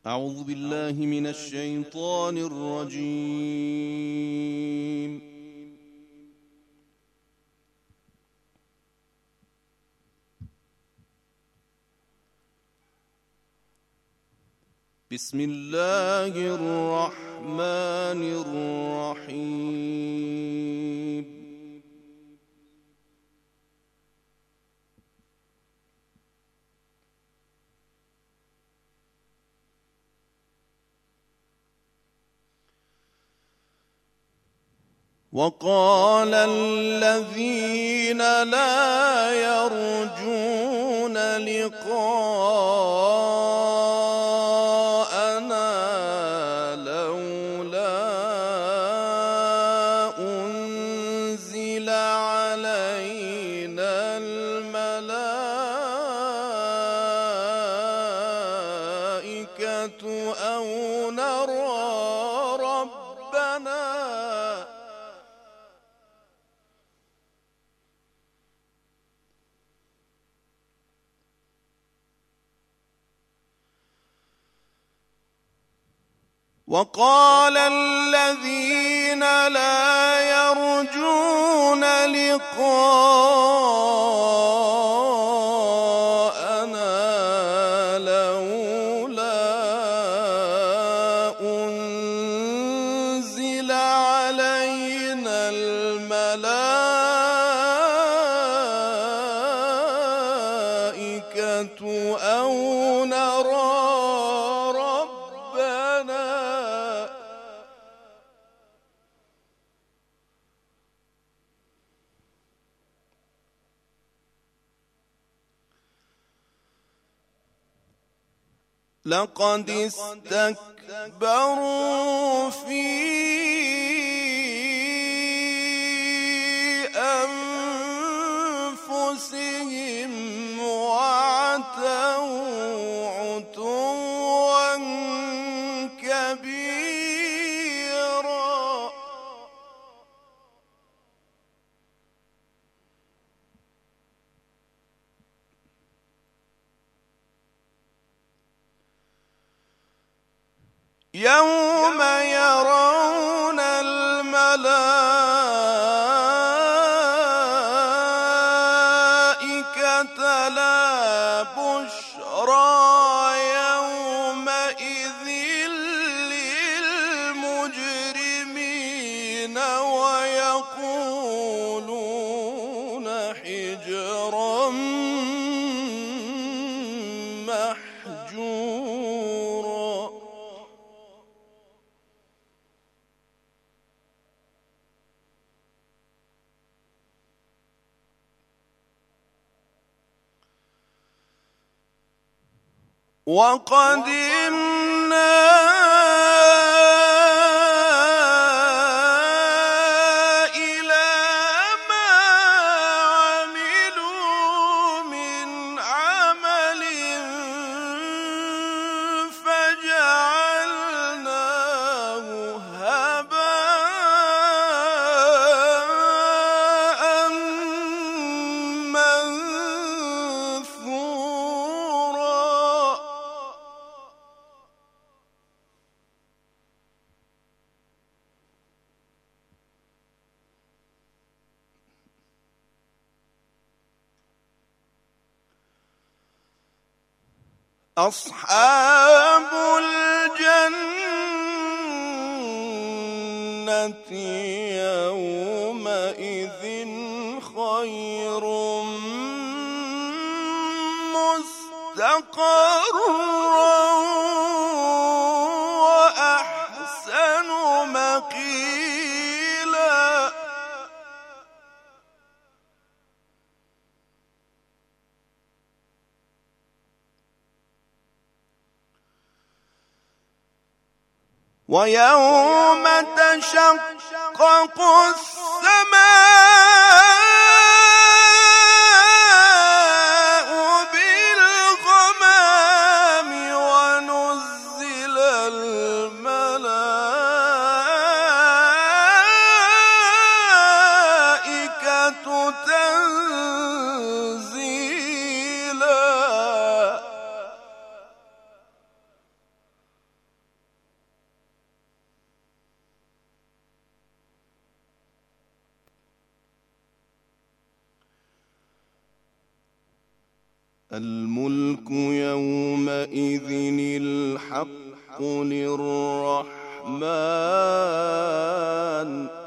أعوذ بالله من الشيطان الرجيم. بسم الله الرحمن الرحيم. وقال الذين لا يرجون لقاءنا لولا أنزل علينا الملائكة أو نرى ربنا وقال الذين لا يرجون لقاءنا لولا أنزل علينا الملائكة أو نرى لقد استكبروا في أنفسهم وعتوا عتوا كبيرا يوم يرون الملائكة لا بشرى يومئذ للمجرمين ويقولون حجرا محجورا وقدمنا إلى ما عملوا من عمل فجعلناه هباء منثورا أصحاب الجنة يومئذ خير مستقرا وأحسن مقيلا ويوم تشقق السماء بالغمام ونزل الملائكة تنزيلا الملك يومئذ الحق للرحمن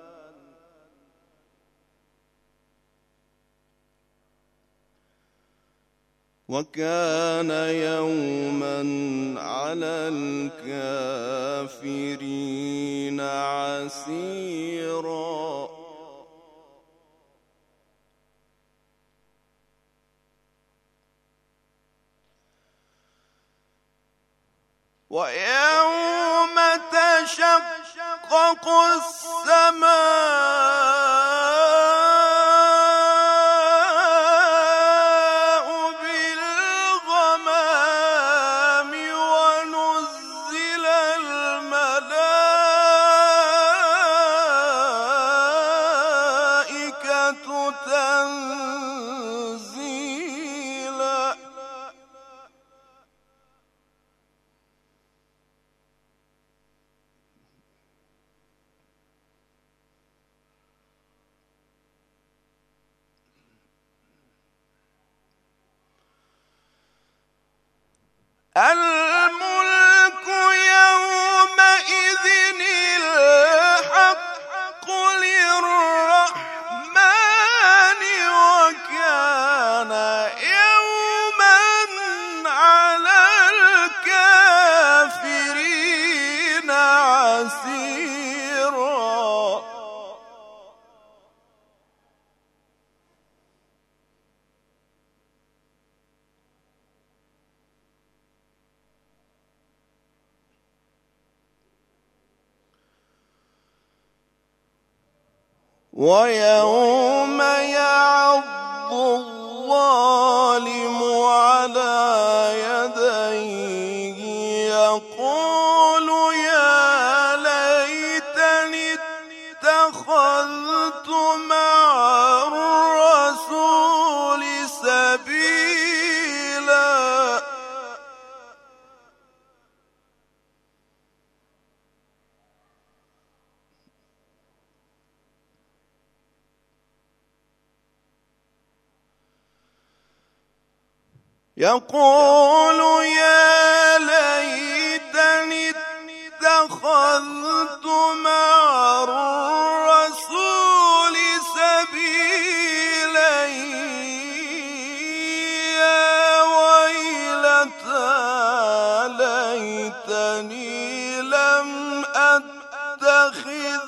وكان يوما على الكافرين عسيرا ويوم تشقق السماء بالغمام ونزل الملائكة تنزيلا الملك يومئذ الحق للرحمن وكان يوما على الكافرين عسيرا ويوم يعض الظالم على يديه يقول يا ليتني اتخذت مع الرسول سبيلا يقول يا ليتني اتخذت مع الرسول سبيلا يا ويلتى ليتني لم أتخذ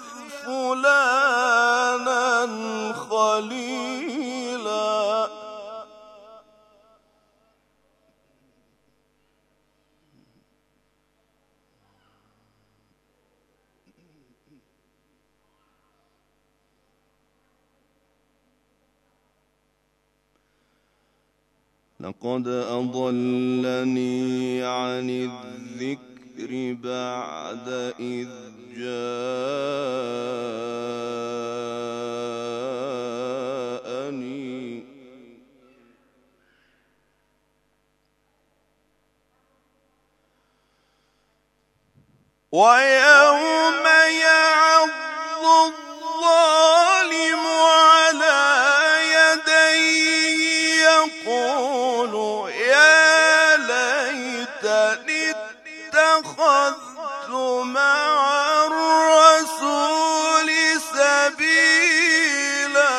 فلانا خليلا لقد أضلني عن الذكر بعد إذ جاءني ويوم يعض الظالم على يديه يقول يا ليتني اتخذت مع الرسول سبيلا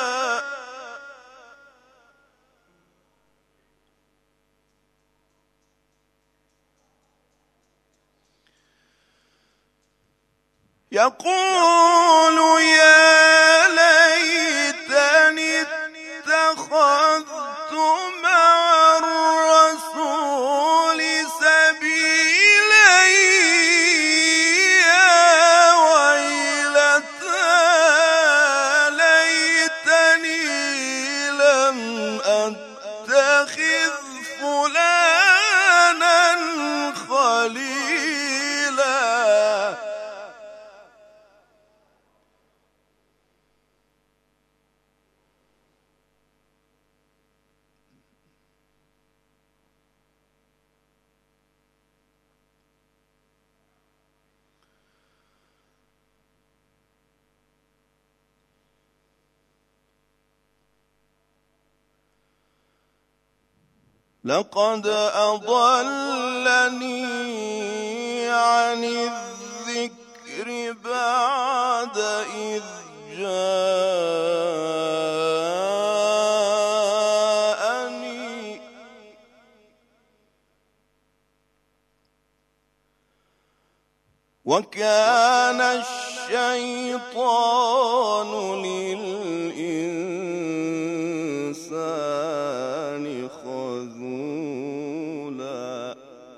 يقول يا ليتني اتخذت مع الرسول سبيلا يا ويلتى ليتني لم أتخذ فلانا خليلا لقد أضلني عن الذكر بعد إذ جاءني وكان الشيطان للإنسان خذولا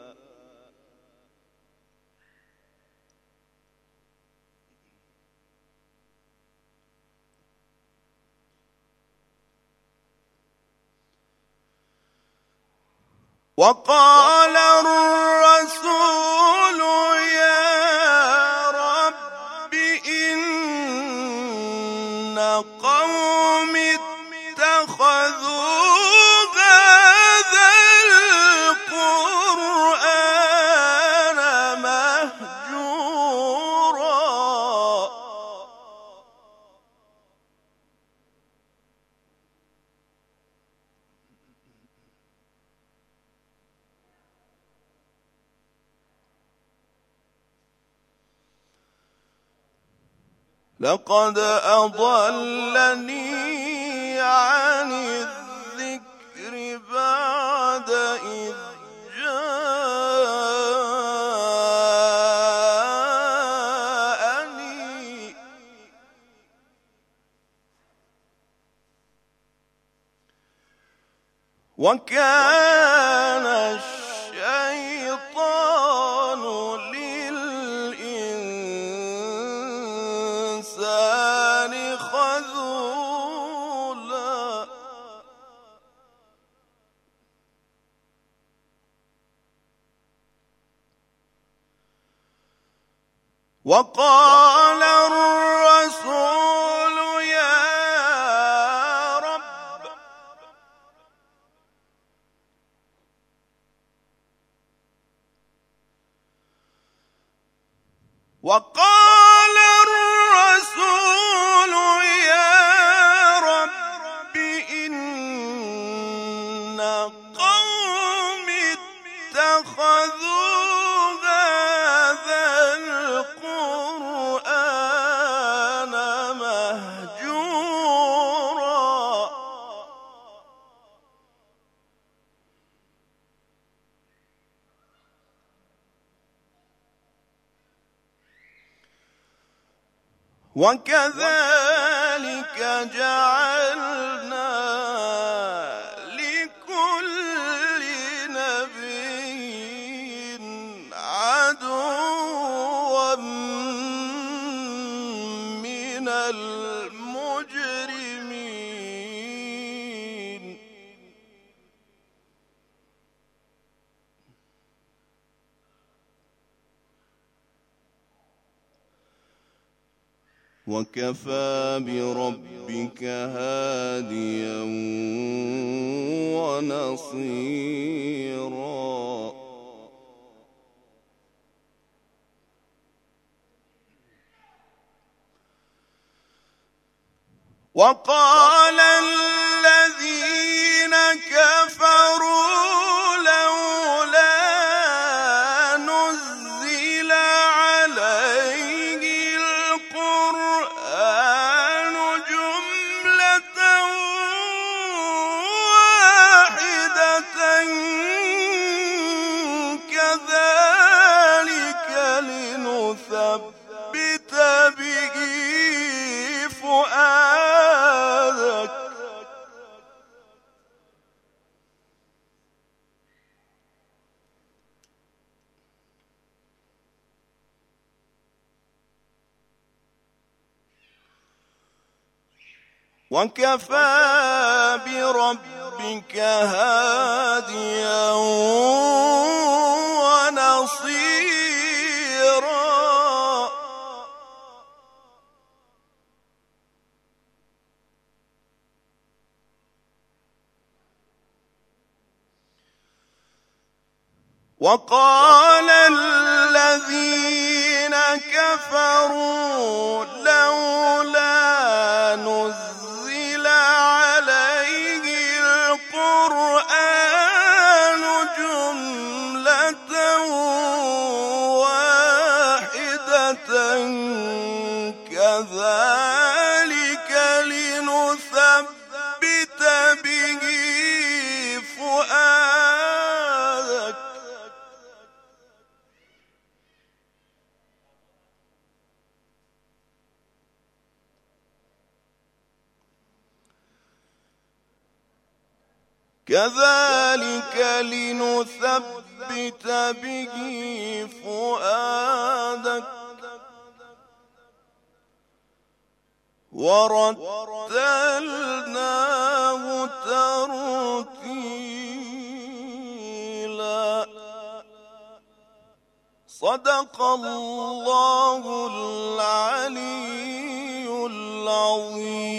وقال الرسول يا رب إن قومي اتخذوا هذا القرآن مهجورا لقد أضلني عن الذكر بعد إذ جاءني وكان الشيطان للإنسان خذولا وقال الرسول يا رب وقال الرسول يا رب إن قومي اتخذوا هذا القرآن مهجورا وكذلك جعلنا لكل نبي عدوا من المجرمين وكفى بربك هاديا ونصيرا وقال الذين كفروا لولا نزل عليه القرآن جملة واحدة كذلك لنثبت به فؤادك وكفى بربك هاديا ونصيرا وقال الذين كفروا لولا نزل عليه القرآن واحدة كذلك لنثبت به فؤادك كذلك لنثبت به فؤادك ورتلناه ترتيلا صدق الله العلي العظيم.